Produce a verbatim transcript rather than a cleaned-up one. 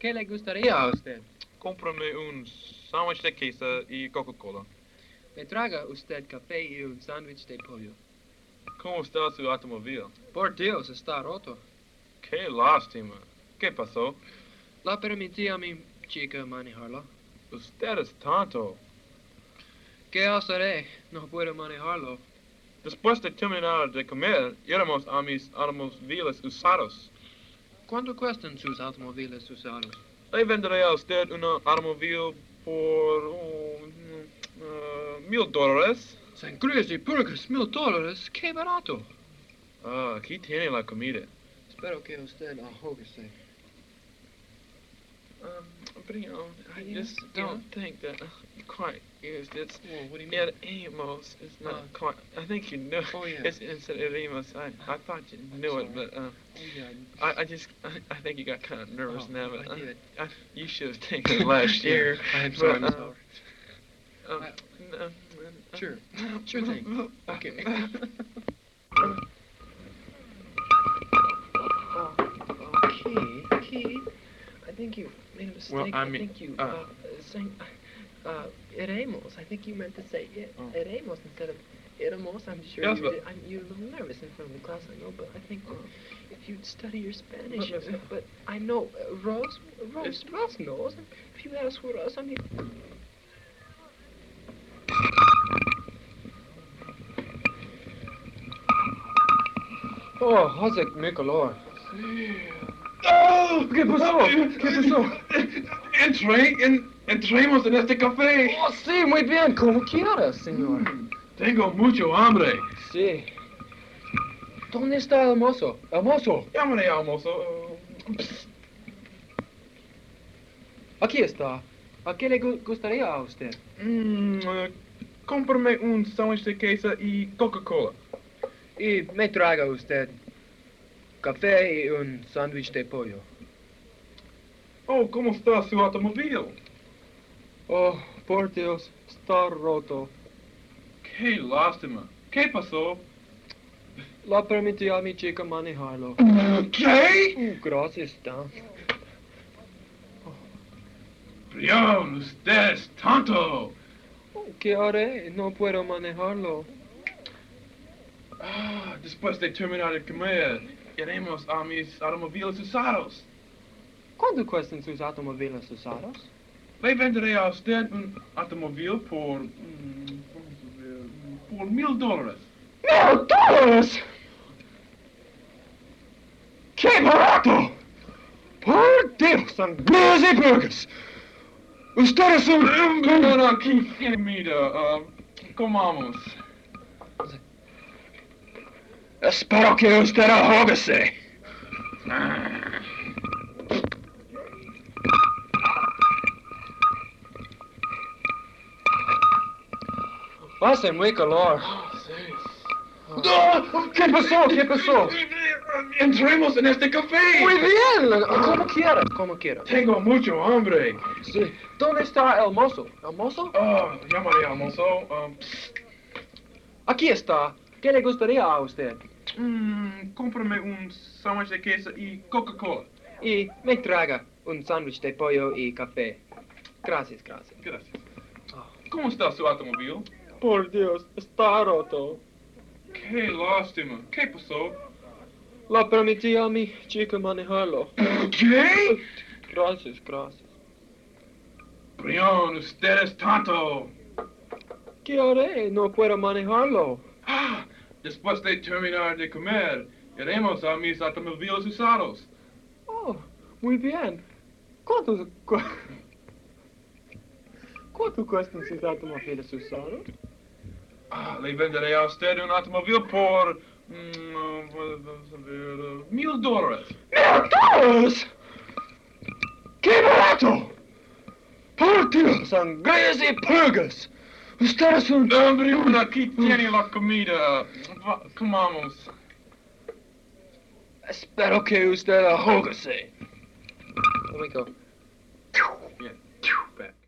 ¿Qué le gustaría a usted? Cómprame un sándwich de queso y Coca-Cola. Me traga usted café y un sándwich de pollo. ¿Cómo está su automóvil? Por Dios, está roto. Qué lástima. ¿Qué pasó? ¿La permití a mi chica manejarlo? Usted es tonto. ¿Qué haré? No puedo manejarlo. Después de terminar de comer, iremos a mis automóviles usados. ¿Cuánto cuestan sus automóviles usados? Le venderé a usted un automóvil por oh, uh, mil dólares. Sangrías y purgas, mil dólares. ¡Qué barato! Ah, aquí tiene la comida. Espero que usted ahógese. Um, but you know, I Yeah, just don't yeah. think that uh, quite used. It's Well, what do you mean? it emos. It's not Uh, quite. I think you know. Oh, yeah. It's instead of emos. I I thought you I'm knew it, sorry. but uh, Oh, yeah. I I just I, I think you got kind of nervous Oh, now. But I uh, did. I, you should have taken it last year. I'm But, sorry, I'm uh, sorry. Um, I- n- uh, Sure. Sure thing. Okay. Oh, Key, Key, I think you made a mistake. Well, I I, mean, think you uh, uh, sang uh, Eremos. I think you meant to say it, Oh. Eremos instead of Eremos. I'm sure Yes, you but- did. I'm, you're a little nervous in front of the class, I know, but I think if you'd study your Spanish, But- uh, but I know uh, Rose, Rose, It's- Rose knows. If you ask for us, I mean. Oh, José, mi color. ¡Oh! ¿Qué pasó? ¿Qué pasó? Entré, en, entremos en este café. Oh, sí, muy bien, como quieras, señor. Mm, Tengo mucho hambre. Sí. ¿Dónde está el mozo? El mozo. Llámale al mozo. Uh, psst. Aquí está. ¿A qué le gu- gustaría a usted? Mm, uh, cómprame un sándwich de queso y Coca-Cola. Y me traga usted café y un sándwich de pollo. Oh, ¿cómo está su automóvil? Oh, por Dios, está roto. Qué lástima. ¿Qué pasó? La permití a mi chica manejarlo. ¿Qué? Uh, gracias, Dan. Brión, usted es tonto. ¿Qué haré? No puedo manejarlo. Ah, después de terminar de comer, iremos a mis automóviles usados. ¿Cuánto cuestan sus automóviles usados? Le venderé a usted un automóvil por... mm, vamos a ver, por mil dólares. ¡Mil dólares! ¡Qué barato! ¡Por Dios, sangrías y burgers! Ustedes son... No, no, aquí tiene comida. ah, comamos. Espero que usted ahógese. Ah. Hace muy calor. Sí. ¡Ah! ¿Qué pasó? ¿Qué pasó? Entremos en este café. Muy bien, como quiera, como quiera. Tengo mucho hambre. Sí. ¿Dónde está el mozo? ¿El mozo? Ah, llamaré al mozo. ah, Aquí está. ¿Qué le gustaría a usted? mm, cómprame un sándwich de queso y Coca-Cola. Y me traga un sándwich de pollo y café. Gracias, gracias. Gracias. ¿Cómo está su automóvil? Por Dios, está roto. Qué lástima. ¿Qué pasó? La permití a mi chica manejarlo. ¿Qué? Gracias, gracias. Brión, usted es tonto. ¿Qué haré? No puedo manejarlo. Ah, después de terminar de comer, iremos a mis automóviles usados. Oh, muy bien. ¿Cuánto, cu ¿Cuánto cuestan sus automóviles usados? Ah, le venderé a usted un automóvil por... mm, vamos a ver, uh, mil dólares. ¡Mil dólares! ¡Qué barato! ¡Por Dios, sangrías y purgas! Ustedes son... No, Brión, aquí tiene la comida. Va, comamos. Espero que usted ahógese. Let me go. Bien, back.